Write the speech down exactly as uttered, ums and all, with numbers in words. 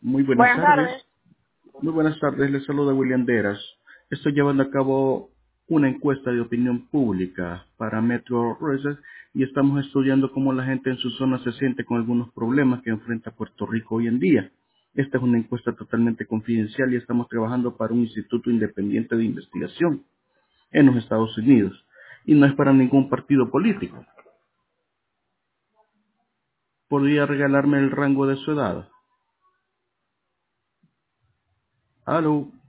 Muy buenas Buenas tardes. tardes. Muy buenas tardes. Les saluda William Deras. Estoy llevando a cabo una encuesta de opinión pública para Metro Research y estamos estudiando cómo la gente en su zona se siente con algunos problemas que enfrenta Puerto Rico hoy en día. Esta es una encuesta totalmente confidencial y estamos trabajando para un instituto independiente de investigación en los Estados Unidos y no es para ningún partido político. ¿Podría regalarme el rango de su edad? Aló.